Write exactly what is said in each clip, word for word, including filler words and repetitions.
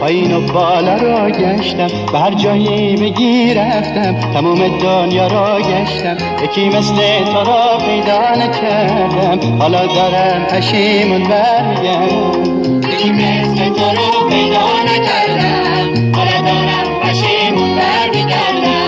پایین و بالا را گشتم، به هر جایی بگی رفتم، تموم دنیا را گشتم، یکی مثل تو را پیدا نکردم، حالا دارم پشیمون برمیگردم. یکی مثل تو را پیدا نکردم، حالا دارم پشیمون برمیگردم.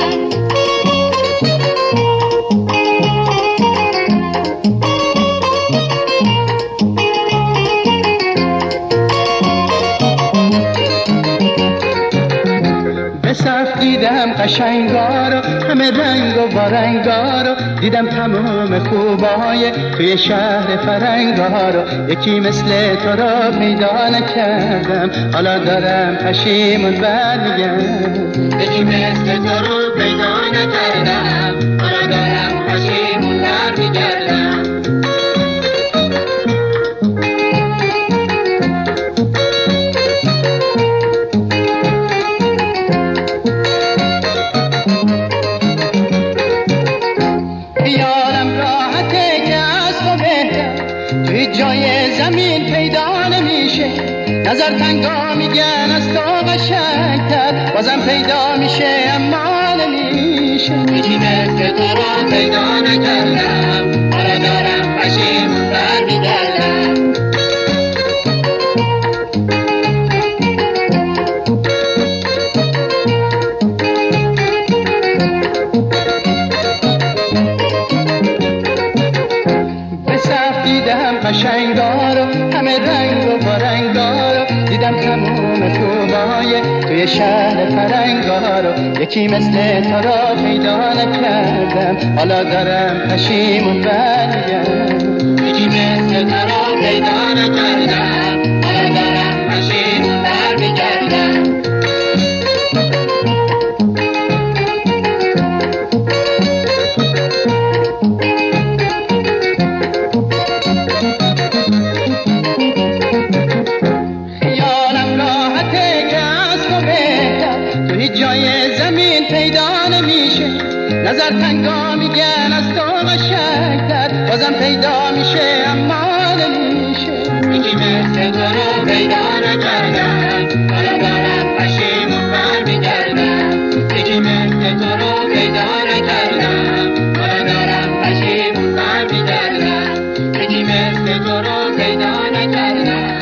دیدم قشنگارو همه رنگ و بارنگارو، دیدم تمام خوبای توی شهر فرنگارو، یکی مثل تو را پیدا نکردم، حالا دارم پشیمون برمیگردم. یکی مثل تو رو پیدا نکردم، حالا دارم پشیمون برمیگردم. جای زمین پیدا نمیشه، نظر تنگا میگن از تو قشنگتر، بازم پیدا میشه اما نمیشه. یکی مثل تو را پیدا نکردم، حالا دارم پشیمون برمیگردم. قشنگارو همه رنگ و بارنگارو، دیدم تموم خوبای توی شهر فرنگارو، یکی مثل تو را پیدا نکردم، حالا دارم پشیمون برمیگردم. یکی مثل تو را پیدا نکردم، حالا دارم پشیمون برمیگردم. جای زمین پیدا نمیشه، نظر تنگا میگن از تو قشنگتر، بازم پیدا میشه اما نمیشه. یکی مثل تو رو پیدا نکردم، حالا دارم پشیمون برمیگردم. یکی مثل تو رو پیدا نکردم، حالا دارم پشیمون برمیگردم. یکی مثل تو رو پیدا نکردم.